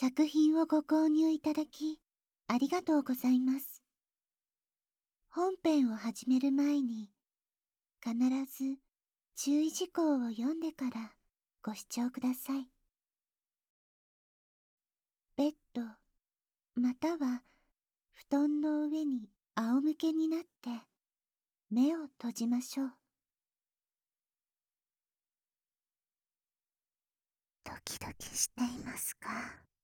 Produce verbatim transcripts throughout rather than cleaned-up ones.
作品をご購入いただき、ありがとうございます。本編を始める前に、必ず注意事項を読んでからご視聴ください。ベッド、または布団の上に仰向けになって目を閉じましょう。ドキドキしていますか？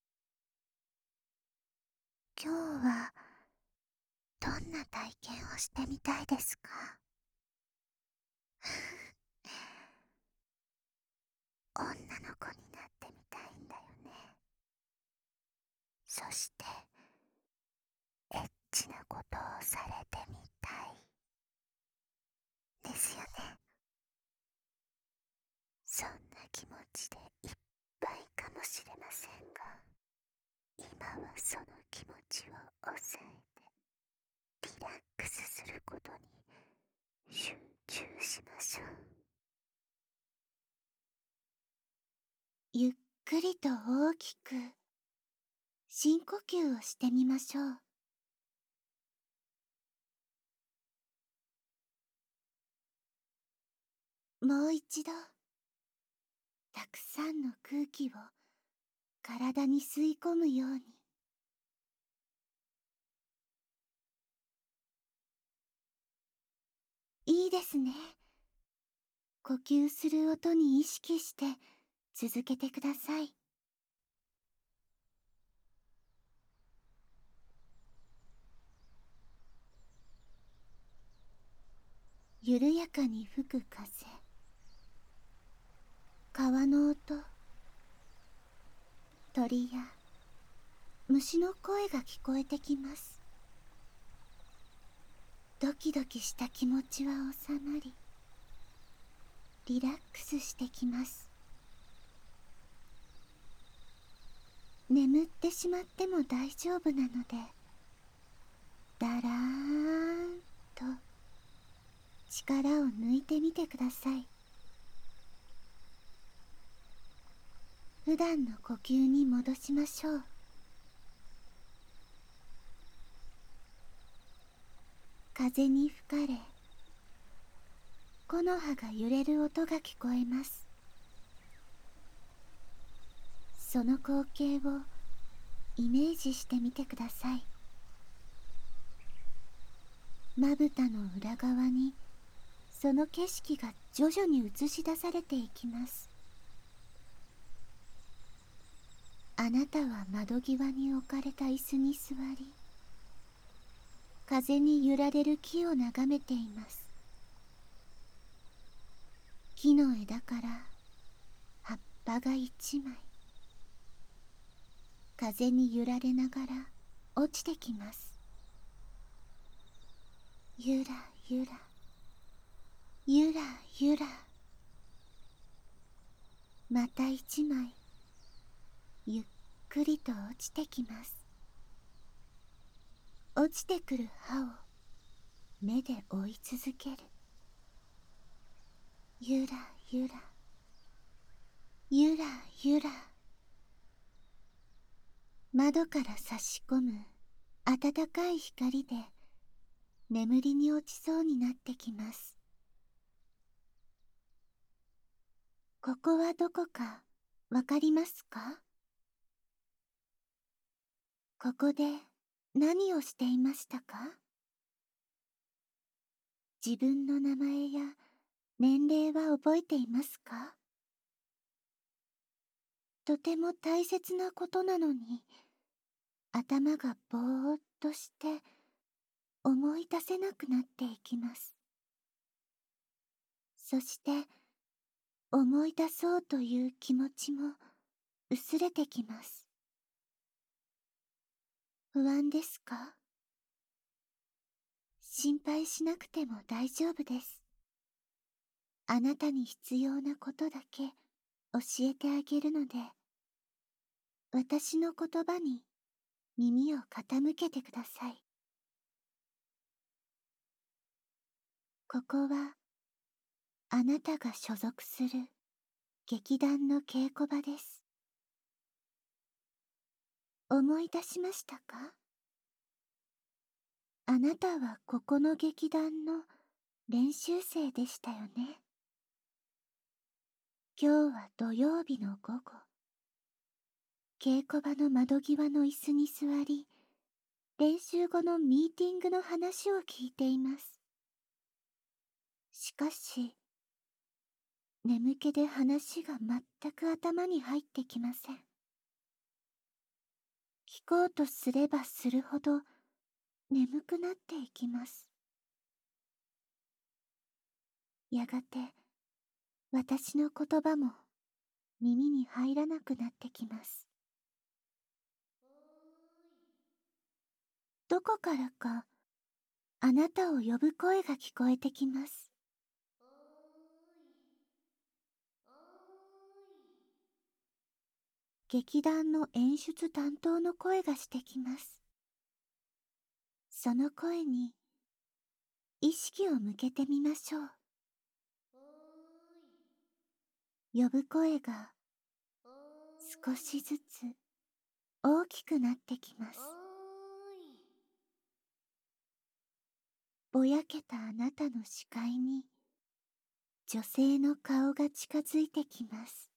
今日はどんな体験をしてみたいですか？女の子になってみたいんだよね。そしてエッチなことをされてみたいですよね。そんな気持ちでいっぱいかもしれませんが、今はその気持ちを抑えてリラックスすることに集中しましょう。ゆっくりと大きく深呼吸をしてみましょう。もう一度、たくさんの空気を体に吸い込むように。いいですね。呼吸する音に意識して続けてください。緩やかに吹く風、川の音、鳥や虫の声が聞こえてきます。ドキドキした気持ちは収まり、リラックスしてきます。眠ってしまっても大丈夫なので、だらーんと力を抜いてみてください。普段の呼吸に戻しましょう。風に吹かれ、木の葉が揺れる音が聞こえます。その光景をイメージしてみてください。まぶたの裏側にその景色が徐々に映し出されていきます。あなたは窓際に置かれた椅子に座り、風に揺られる木を眺めています。木の枝から葉っぱが一枚、風に揺られながら落ちてきます。ゆらゆら、ゆらゆら。また一枚、ゆっくりと落ちてきます。落ちてくる葉を目で追い続ける。ゆらゆら、ゆらゆら。窓から差し込む暖かい光で眠りに落ちそうになってきます。ここはどこかわかりますか？ここで何をしていましたか？自分の名前や年齢は覚えていますか？とても大切なことなのに、頭がぼーっとして思い出せなくなっていきます。そして思い出そうという気持ちも薄れてきます。不安ですか？心配しなくても大丈夫です。あなたに必要なことだけ教えてあげるので、私の言葉に耳を傾けてください。ここはあなたが所属する劇団の稽古場です。 思い出しましたか？あなたはここの劇団の練習生でしたよね。今日は土曜日の午後、稽古場の窓際の椅子に座り、練習後のミーティングの話を聞いています。しかし、眠気で話が全く頭に入ってきません。聞こうとすればするほど眠くなっていきます。やがて、私の言葉も耳に入らなくなってきます。どこからか、あなたを呼ぶ声が聞こえてきます。劇団の演出担当の声がしてきます。その声に意識を向けてみましょう。呼ぶ声が少しずつ大きくなってきます。ぼやけたあなたの視界に女性の顔が近づいてきます。